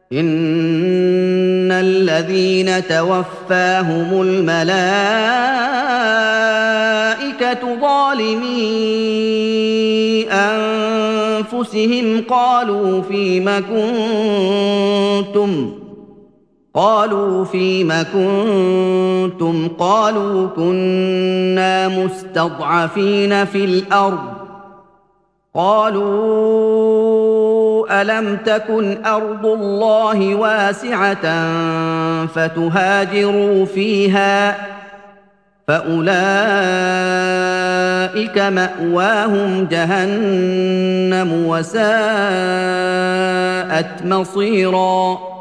إن الذين توفاهم الملائكة ظالمي أنفسهم قالوا فيم كنتم قالوا كنا مستضعفين في الأرض قالوا ألم تكن أرض الله واسعة فتهاجروا فيها فأولئك مأواهم جهنم وساءت مصيرا